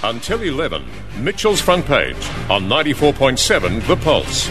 Until 11, Mitchell's Front Page on 94.7 The Pulse.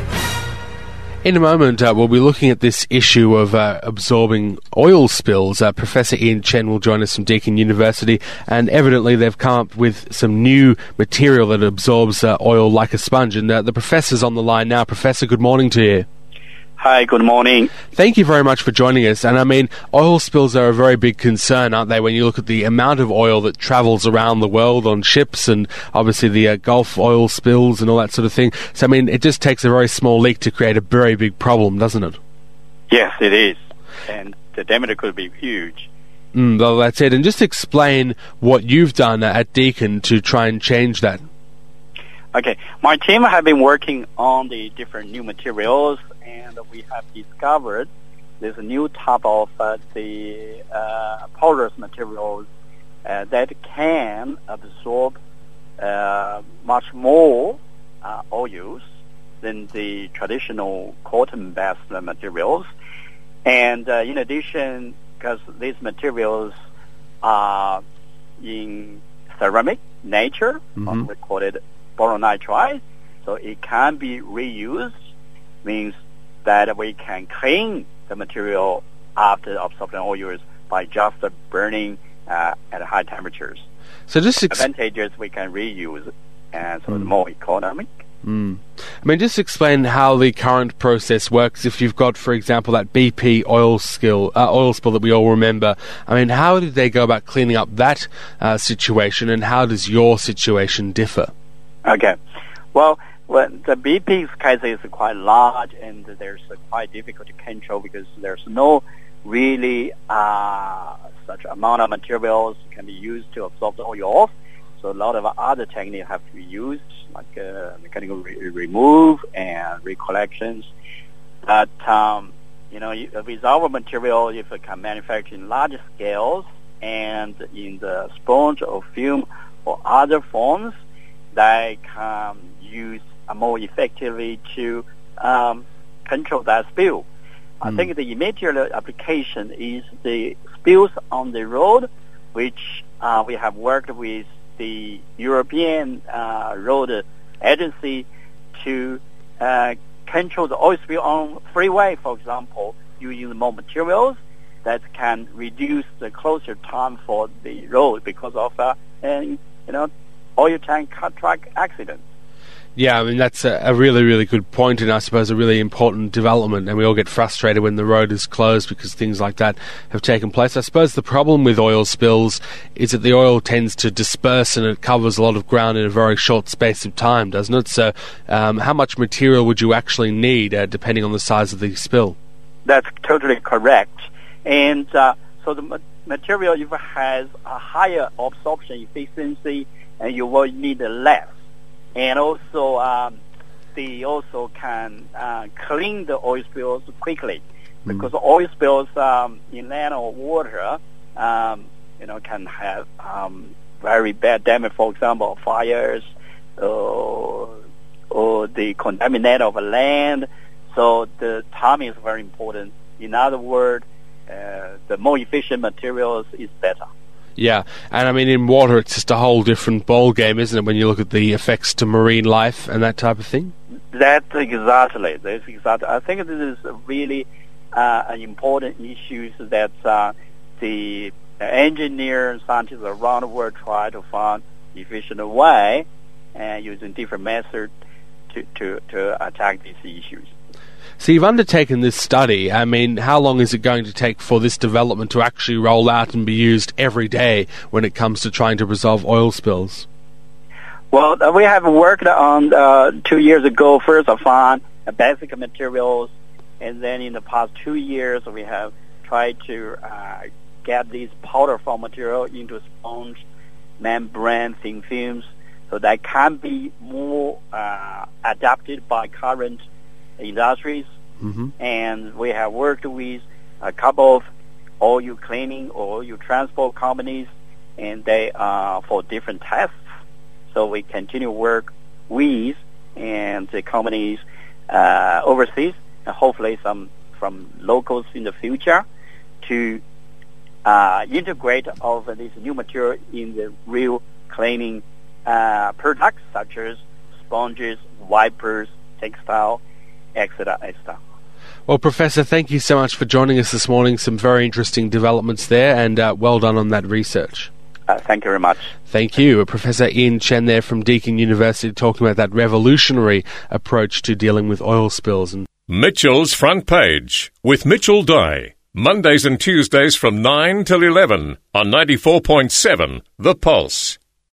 In a moment, we'll be looking at this issue of absorbing oil spills. Professor Ian Chen will join us from Deakin University, and evidently they've come up with some new material that absorbs oil like a sponge. And the professor's on the line now. Professor, good morning to you. Hi, good morning. Thank you very much for joining us. And I mean, oil spills are a very big concern, aren't they, when you look at the amount of oil that travels around the world on ships and obviously the Gulf oil spills and all that sort of thing. So, I mean, it just takes a very small leak to create a very big problem, doesn't it? Yes, it is. And the damage could be huge. Well, that's it. And just explain what you've done at Deakin to try and change that. Okay. My team have been working on the different new materials, and we have discovered there's a new type of the porous materials that can absorb much more oils than the traditional cotton-based materials. And in addition, because these materials are in ceramic nature, we call it boron nitride, so it can be reused, means that we can clean the material after absorbing oils by just burning at high temperatures. So just advantages we can reuse, and so it's more economic. I mean, just explain how the current process works. If you've got, for example, that BP oil spill that we all remember, I mean, how did they go about cleaning up that situation, and how does your situation differ? Okay. Well, the BP's case is quite large, and there's quite difficult to control because there's no really such amount of materials can be used to absorb the oil off. So a lot of other techniques have to be used, like mechanical remove and recollections. But with our material, if it can manufacture in large scales and in the sponge or film or other forms, they can use more effectively to control that spill. I think the immediate application is the spills on the road, which we have worked with the European Road Agency to control the oil spill on freeway, for example, using more materials that can reduce the closure time for the road because of oil tank truck accidents. Yeah, I mean, that's a really, really good point, and I suppose a really important development, and we all get frustrated when the road is closed because things like that have taken place. I suppose the problem with oil spills is that the oil tends to disperse and it covers a lot of ground in a very short space of time, doesn't it? So how much material would you actually need depending on the size of the spill? That's totally correct. And so the material, if it has a higher absorption efficiency, and you will need less. And also, they also can clean the oil spills quickly, because oil spills in land or water, can have very bad damage. For example, fires or the contamination of land. So the timing is very important. In other words, the more efficient materials is better. Yeah, and I mean, in water, it's just a whole different ball game, isn't it, when you look at the effects to marine life and that type of thing? That's exactly. I think this is really an important issue that the engineers and scientists around the world try to find efficient way and using different methods to attack these issues. So you've undertaken this study. I mean, how long is it going to take for this development to actually roll out and be used every day when it comes to trying to resolve oil spills? Well, we have worked on 2 years ago. First, I found basic materials, and then in the past 2 years, we have tried to get these powder form material into sponge, membrane, thin films, so that can be more adapted by current industries. And we have worked with a couple of oil cleaning or oil transport companies, and they are for different tests. So we continue work with and the companies overseas, and hopefully some from locals in the future, to integrate all of this new material in the real cleaning products such as sponges, wipers, textile, etc., etc. Well, Professor, thank you so much for joining us this morning. Some very interesting developments there, and well done on that research. Thank you very much. Thank you. Professor Ian Chen there from Deakin University talking about that revolutionary approach to dealing with oil spills. Mitchell's Front Page with Mitchell Dye. Mondays and Tuesdays from 9 till 11 on 94.7 The Pulse.